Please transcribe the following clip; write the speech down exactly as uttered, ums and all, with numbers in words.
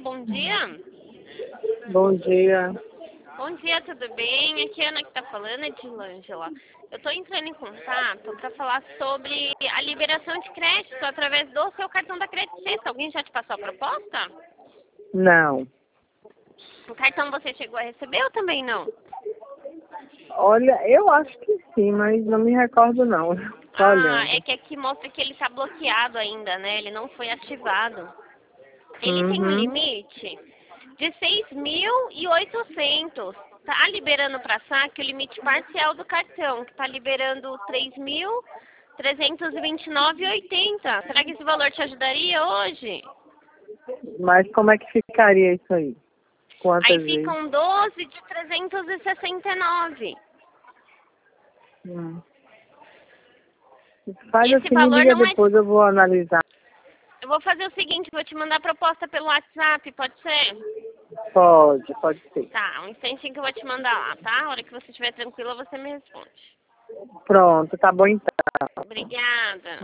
bom dia. Bom dia. Bom dia, tudo bem? Aqui é a Ana que está falando, é de Lângela. Eu estou entrando em contato para falar sobre a liberação de crédito através do seu cartão da Credit Sexta. Alguém já te passou a proposta? Não. O cartão você chegou a receber ou também não? Olha, eu acho que sim, mas não me recordo não. Tô Ah, olhando. é que aqui mostra que ele está bloqueado ainda, né? Ele não foi ativado. Ele tem um Uhum. limite de seis mil e oitocentos. Tá liberando para saque o limite parcial do cartão, que está liberando três mil trezentos e vinte e nove reais e oitenta centavos. Será que esse valor te ajudaria hoje? Mas como é que ficaria isso aí? Quantas Aí vezes? ficam doze de trezentos e sessenta e nove. Hum. Faz Esse assim, me valor liga não é... depois, eu vou analisar. Eu vou fazer o seguinte, vou te mandar a proposta pelo WhatsApp, pode ser? Pode, pode ser. Tá, um instantinho que eu vou te mandar lá, tá? A hora que você estiver tranquila, você me responde. Pronto, tá bom então. Obrigada.